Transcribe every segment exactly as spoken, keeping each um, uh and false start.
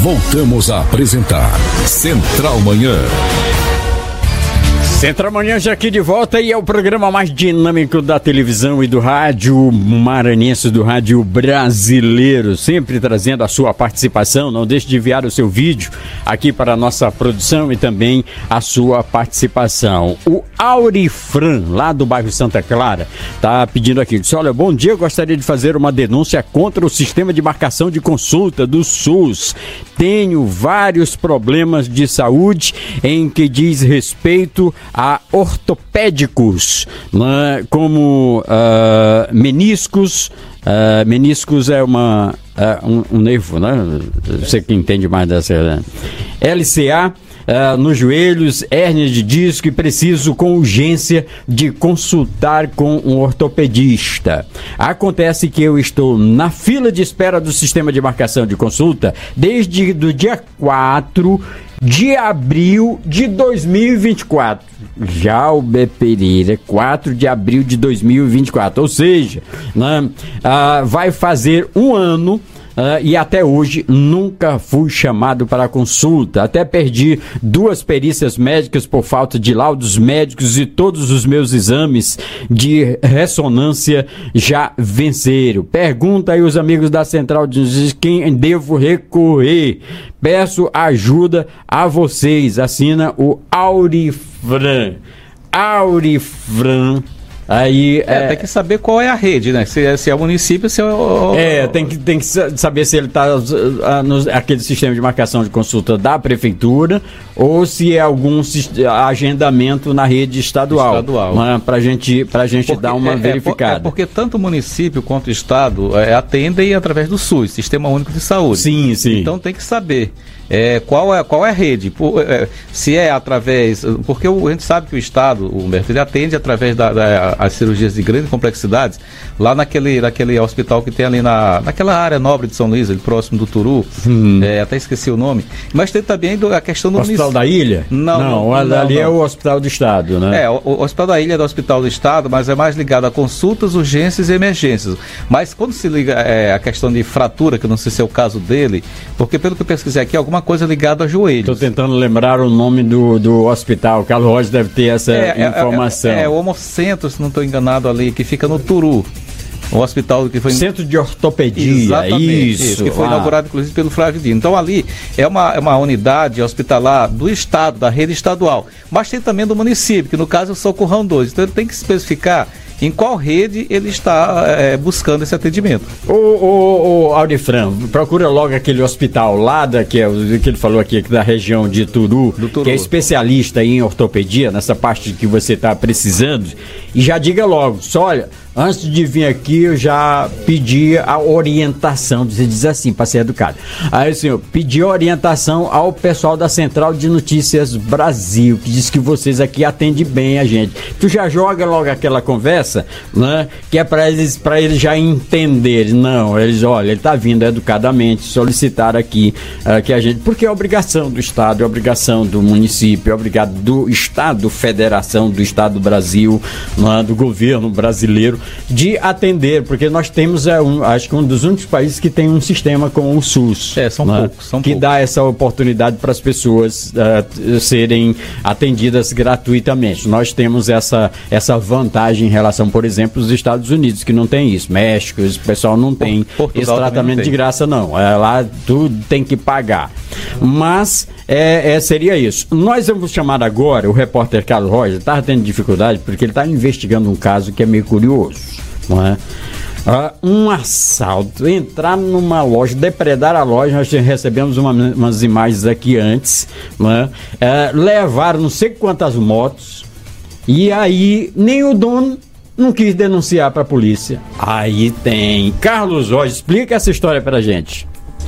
Voltamos a apresentar Central Manhã. Central Manhã já aqui de volta e é o programa mais dinâmico da televisão e do rádio maranhense, do rádio brasileiro, sempre trazendo a sua participação. Não deixe de enviar o seu vídeo aqui para a nossa produção e também a sua participação. O Aurifran, lá do bairro Santa Clara, tá pedindo aqui, disse, olha, bom dia, eu gostaria de fazer uma denúncia contra o sistema de marcação de consulta do SUS. Tenho vários problemas de saúde em que diz respeito a ortopédicos, né, como uh, meniscos. Uh, meniscos é uma, uh, um, um nervo, né? Você que entende mais dessa, né? L C A. Uh, nos joelhos, hérnia de disco e preciso com urgência de consultar com um ortopedista. Acontece que eu estou na fila de espera do sistema de marcação de consulta desde do dia quatro de abril de dois mil e vinte e quatro. Já o B. Pereira, quatro de abril de dois mil e vinte e quatro. Ou seja, né, uh, vai fazer um ano. Uh, e até hoje nunca fui chamado para consulta. Até perdi duas perícias médicas por falta de laudos médicos e todos os meus exames de ressonância já venceram. Pergunta aí os amigos da Central de quem devo recorrer. Peço ajuda a vocês. Assina o Aurifran. Aurifran. Aí, é, é, tem que saber qual é a rede, né? Se é, se é o município, se é o... É, tem que, tem que saber se ele está aquele sistema de marcação de consulta da prefeitura ou se é algum agendamento na rede estadual. Estadual. Para gente, a gente porque, dar uma é, verificada. É porque tanto o município quanto o estado é, atendem através do SUS, Sistema Único de Saúde. Sim, sim. Então tem que saber. É, qual, é, qual é a rede? Por, é, se é através... Porque o, a gente sabe que o Estado, o Humberto, ele atende através das da, da, cirurgias de grande complexidade, lá naquele, naquele hospital que tem ali na, naquela área nobre de São Luís, ali próximo do Turu, hum. é, até esqueci o nome, mas tem também do, a questão do... Hospital município. Da Ilha? Não, não, não, não ali não. É o Hospital do Estado, né? É, o, o Hospital da Ilha é do Hospital do Estado, mas é mais ligado a consultas, urgências e emergências. Mas quando se liga é, a questão de fratura, que eu não sei se é o caso dele, porque pelo que eu pesquisei aqui, alguma coisa ligada a joelhos. Estou tentando lembrar o nome do, do hospital. O Carlos Rocha deve ter essa é, informação. É, é, é o Homocentro, se não estou enganado ali, que fica no Turu. O hospital que foi... Centro de Ortopedia. Exatamente, isso. isso que foi ah. inaugurado, inclusive, pelo Flávio Dino. Então, ali é uma, é uma unidade hospitalar do Estado, da rede estadual. Mas tem também do município, que no caso é o Socorrão dois. Então, ele tem que especificar em qual rede ele está é, buscando esse atendimento. Ô, ô, ô, Aurifran, procura logo aquele hospital lá, da, que, é, que ele falou aqui, da região de Turu, do Turu, que é especialista em ortopedia, nessa parte que você está precisando, e já diga logo, só olha, antes de vir aqui eu já pedi a orientação, você diz assim, para ser educado. Aí assim, eu pedi a orientação ao pessoal da Central de Notícias Brasil, que diz que vocês aqui atendem bem a gente. Tu já joga logo aquela conversa, né? Que é para eles, para eles já entenderem. Não, eles, olha, ele tá vindo educadamente solicitar aqui uh, que a gente, porque é obrigação do Estado, é obrigação do município, é obrigado do Estado, Federação do Estado do Brasil, né? Do governo brasileiro, de atender, porque nós temos, é, um, acho que um dos únicos países que tem um sistema com o SUS. É, são né? poucos, são que poucos. Dá essa oportunidade para as pessoas uh, serem atendidas gratuitamente. Nós temos essa, essa vantagem em relação, por exemplo, aos Estados Unidos, que não tem isso. México, o pessoal não tem Portugal esse tratamento de graça, não. É, lá tudo tem que pagar. Mas é, é, seria isso. Nós vamos chamar agora o repórter Carlos Rocha, está tendo dificuldade porque ele está investigando um caso que é meio curioso, não é? Uh, um assalto, entrar numa loja, depredar a loja, nós recebemos uma, umas imagens aqui antes, né? uh, levaram não sei quantas motos, e aí nem o dono não quis denunciar para a polícia. Aí tem Carlos Rocha, explica essa história pra gente.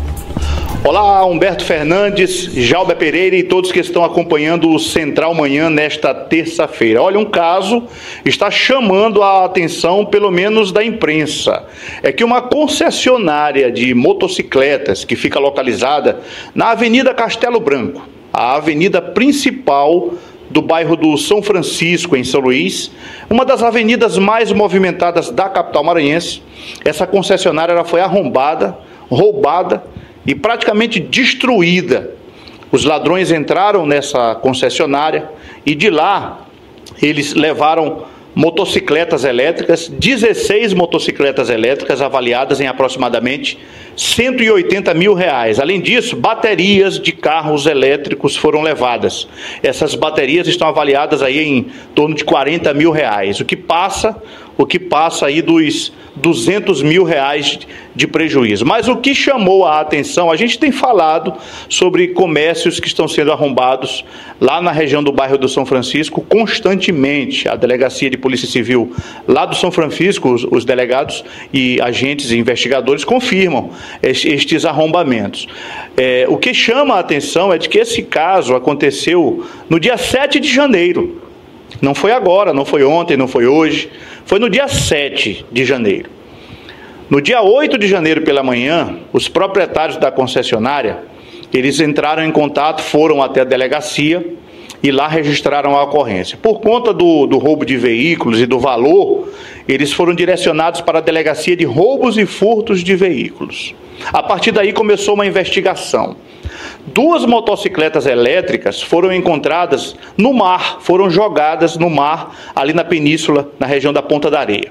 Olá, Humberto Fernandes, Jalber Pereira e todos que estão acompanhando o Central Manhã nesta terça-feira. Olha, um caso está chamando a atenção, pelo menos da imprensa. É que uma concessionária de motocicletas que fica localizada na Avenida Castelo Branco, a avenida principal do bairro do São Francisco, em São Luís, uma das avenidas mais movimentadas da capital maranhense, essa concessionária ela foi arrombada, roubada e praticamente destruída. Os ladrões entraram nessa concessionária e de lá eles levaram motocicletas elétricas, dezesseis motocicletas elétricas avaliadas em aproximadamente cento e oitenta mil reais. Além disso, baterias de carros elétricos foram levadas. Essas baterias estão avaliadas aí em torno de quarenta mil reais, o que passa, o que passa aí dos duzentos mil reais de prejuízo. Mas o que chamou a atenção, a gente tem falado sobre comércios que estão sendo arrombados lá na região do bairro do São Francisco constantemente. A Delegacia de Polícia Civil lá do São Francisco, os, os delegados e agentes e investigadores confirmam estes arrombamentos. É, o que chama a atenção é de que esse caso aconteceu no dia sete de janeiro. Não foi agora, não foi ontem, não foi hoje, foi no dia sete de janeiro. No dia oito de janeiro pela manhã, os proprietários da concessionária, eles entraram em contato, foram até a delegacia e lá registraram a ocorrência. Por conta do, do roubo de veículos e do valor, eles foram direcionados para a Delegacia de Roubos e Furtos de Veículos. A partir daí começou uma investigação. Duas motocicletas elétricas foram encontradas no mar, foram jogadas no mar, ali na península, na região da Ponta da Areia.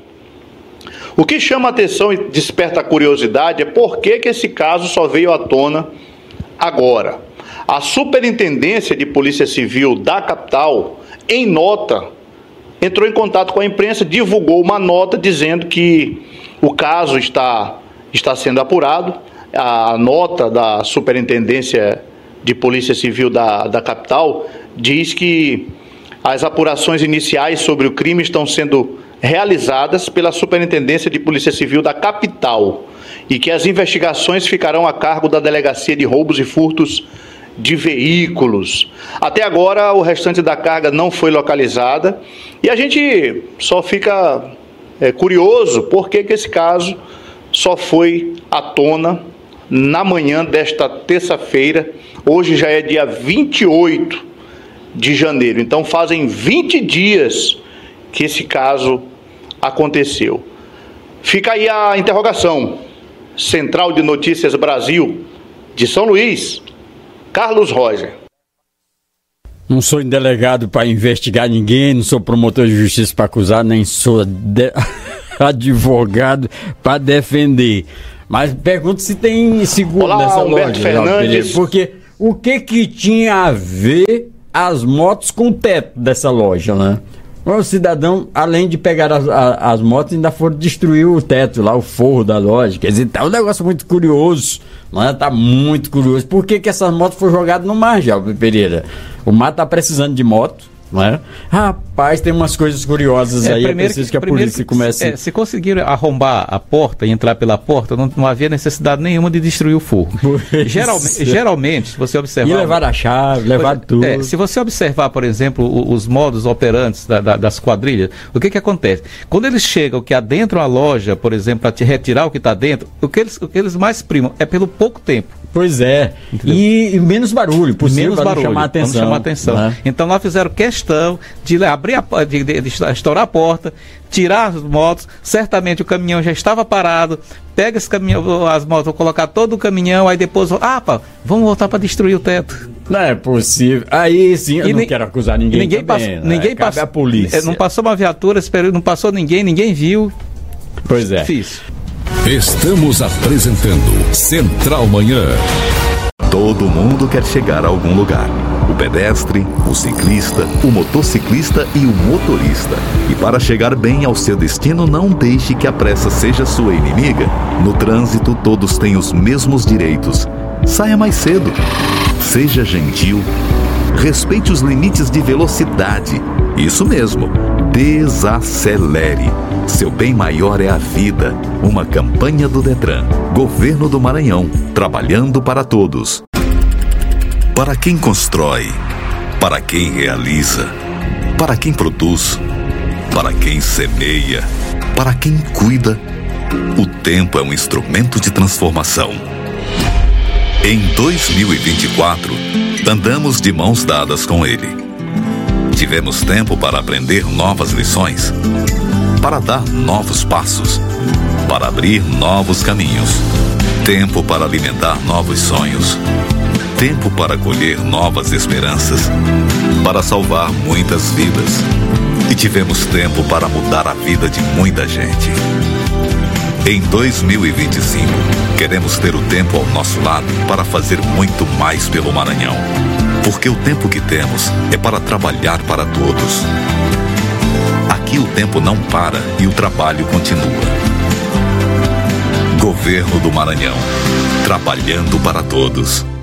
O que chama a atenção e desperta a curiosidade é por que que esse caso só veio à tona agora. A Superintendência de Polícia Civil da capital, em nota, entrou em contato com a imprensa, divulgou uma nota dizendo que o caso está, está sendo apurado. A nota da Superintendência de Polícia Civil da, da capital diz que as apurações iniciais sobre o crime estão sendo realizadas pela Superintendência de Polícia Civil da capital e que as investigações ficarão a cargo da Delegacia de Roubos e Furtos de Veículos. Até agora, o restante da carga não foi localizada e a gente só fica é, curioso por que que esse caso só foi à tona na manhã desta terça-feira. Hoje já é dia vinte e oito de janeiro, então fazem vinte dias que esse caso aconteceu. Fica aí a interrogação. Central de Notícias Brasil, de São Luís, Carlos Roger. Não sou delegado para investigar ninguém, não sou promotor de justiça para acusar, nem sou de... advogado para defender. Mas pergunto se tem seguro Olá, nessa Humberto loja, Fernandes. porque o que que tinha a ver as motos com o teto dessa loja, né? O cidadão, além de pegar as, as motos, ainda foram destruir o teto lá, o forro da loja. Quer dizer, tá um negócio muito curioso, né? Tá muito curioso. Por que que essas motos foram jogadas no mar, Jalber Pereira? O mar tá precisando de moto, né? Rapaz, tem umas coisas curiosas é, aí, é preciso que a polícia comece... É, se conseguiram arrombar a porta e entrar pela porta, não, não havia necessidade nenhuma de destruir o forro. Geralmente, geralmente, se você observar... E levar a chave, levar tudo. É, se você observar, por exemplo, os, os modos operantes da, da, das quadrilhas, o que que acontece? Quando eles chegam que adentram a loja, por exemplo, para te retirar o que está dentro, o que, eles, o que eles mais primam é pelo pouco tempo. Pois é, e, e menos barulho, possível, menos barulho, chamar a atenção. chamar a atenção. Né? Então lá fizeram questão de abrir a, de, de, de estourar a porta, tirar as motos. Certamente o caminhão já estava parado. Pega esse caminhão, as motos, vou colocar todo o caminhão, aí depois, ah, pá, vamos voltar para destruir o teto. Não é possível. Aí sim, eu e não ni- quero acusar ninguém. Ninguém também, passou, né? ninguém passou, a polícia. Não passou uma viatura, não passou ninguém, ninguém viu. Pois é. Difícil. Estamos apresentando Central Manhã. Todo mundo quer chegar a algum lugar. O pedestre, o ciclista, o motociclista e o motorista. E para chegar bem ao seu destino, não deixe que a pressa seja sua inimiga. No trânsito, todos têm os mesmos direitos. Saia mais cedo. Seja gentil. Respeite os limites de velocidade. Isso mesmo. Desacelere. Seu bem maior é a vida. Uma campanha do Detran. Governo do Maranhão. Trabalhando para todos. Para quem constrói. Para quem realiza. Para quem produz. Para quem semeia. Para quem cuida. O tempo é um instrumento de transformação. Em dois mil e vinte e quatro, andamos de mãos dadas com ele. Tivemos tempo para aprender novas lições, para dar novos passos, para abrir novos caminhos. Tempo para alimentar novos sonhos. Tempo para colher novas esperanças. Para salvar muitas vidas. E tivemos tempo para mudar a vida de muita gente. Em dois mil e vinte e cinco, queremos ter o tempo ao nosso lado para fazer muito mais pelo Maranhão. Porque o tempo que temos é para trabalhar para todos. Aqui o tempo não para e o trabalho continua. Governo do Maranhão, trabalhando para todos.